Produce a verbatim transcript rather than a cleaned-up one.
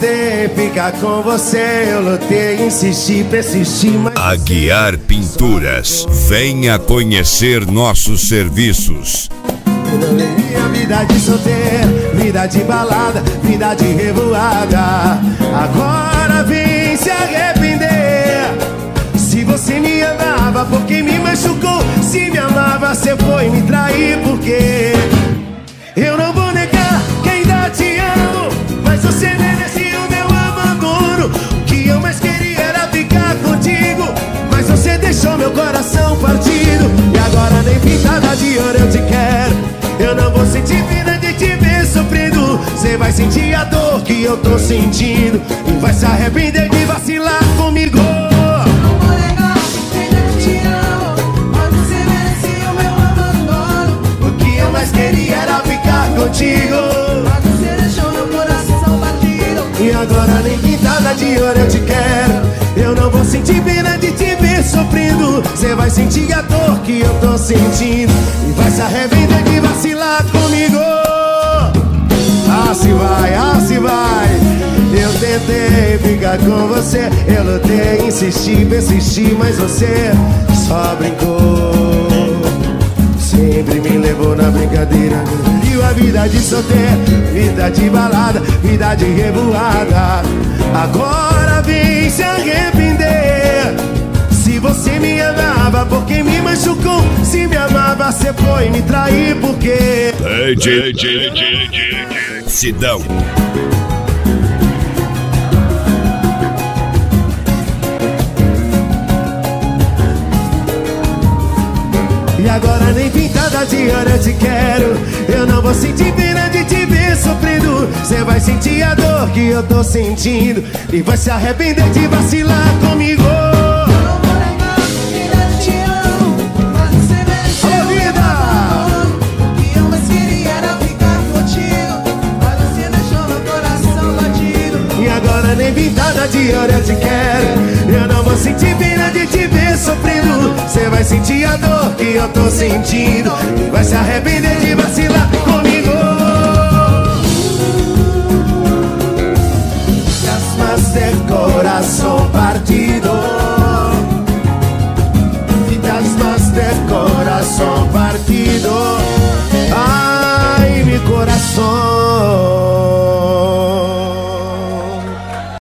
tentei ficar com você, eu lutei, insisti, persisti, mas... Aguiar Pinturas, venha conhecer nossos serviços. Minha vida de solteiro, vida de balada, vida de revoada. Agora vem se arrepender. Se você me amava, porque me machucou. Se me amava, você foi me trair, porque eu não vou negar que ainda te amo, mas você merece o meu abandono. O que eu mais queria era ficar contigo, mas você deixou meu coração partido. E agora nem pintada de ouro eu te quero. Eu não vou sentir pena de te ver sofrendo. Você vai sentir a dor que eu tô sentindo e vai se arrepender de vacilar comigo. Não vou negar que ainda te amo, mas você merece o meu abandono. O que eu mais queria era ficar contigo, Mas você deixou meu coração partido. e agora nem pintada de ouro eu te quero. Eu não vou sentir pena de te ver sofrendo. Você vai sentir a dor que eu tô sentindo e vai se arrepender de vacilar comigo. Ah, se vai, ah, se vai. Eu tentei ficar com você, eu lutei, insisti, persisti, mas você só brincou. Sempre me levou na brincadeira. Viu a vida de solteiro, vida de balada, vida de revoada. Agora vem se arrepender. Se você me amava, porque me machucou. Se me amava, você foi me trair, porque D J Sidão. E agora nem pintada de ouro eu te quero. Eu não vou sentir pena de te ver sofrendo. Você vai sentir a dor que eu tô sentindo e vai se arrepender de vacilar comigo. Não vou negar que ainda te amo, mas você merece Alô, o meu vida! abandono. O que eu mais queria era ficar contigo, mas você deixou meu coração batido. E agora nem pintada de ouro eu te quero. Eu não vou sentir pena de te ver sofrendo. Você vai sentir a dor que eu tô sentindo e vai se arrepender de vacilar comigo. Mas de corazón partido, vidas más de corazón partido. Ay, mi corazón.